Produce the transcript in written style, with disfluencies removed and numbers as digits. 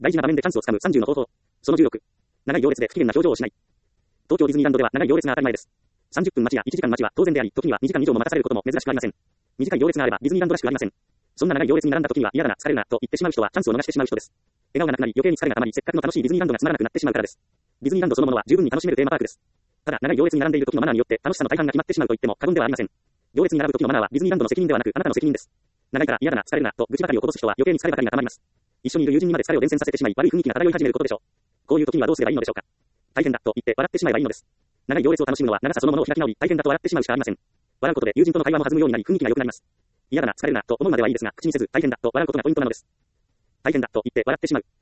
大事な場面でチャンスをつかむ30の方法。その16。長い行列で不機嫌な表情をしない。東京ディズニーランドでは長い行列が当たり前です。30分待ちや1時間待ちは当然であり、時には2時間以上も待たされることも珍しくありません。短い行列があればディズニーランドらしくありません。そんな長い行列に並んだ時には嫌だな、疲れるな、と言ってしまう人はチャンスを逃してしまう人です。笑顔がなくなり余計に疲れが溜まり、せっかくの楽しいディズニーランドがつまらなくなってしまうからです。ディズニーランドそのものは十分に楽しめるテーマパークです。ただ、長い行列に並んでいる時のマナーによって楽しさの体感が決まってしまうと言っても過言ではありません。行列に並ぶ時のマナーはディズニーランドの責任ではなくあなたの責任です。長いから嫌だな、疲れるな、と愚痴ばかりをこぼす人は余計に疲ればかりが溜まります。一緒にいる友人にまで疲れを伝染させてしまい、悪い雰囲気が漂い始めることでしょう。こういう時にはどうすればいいのでしょうか。大変だ、と言って笑ってしまえばいいのです。長い行列を楽しむのは長さそのものを開き直り、大変だと笑ってしまうしかありません。笑うことで友人との会話も弾むようになり雰囲気が良くなります。嫌だな、疲れるな、と思うまではいいですが、口にせず、大変だ、と笑うことがポイントなのです。大変だ、と言って笑ってしまう。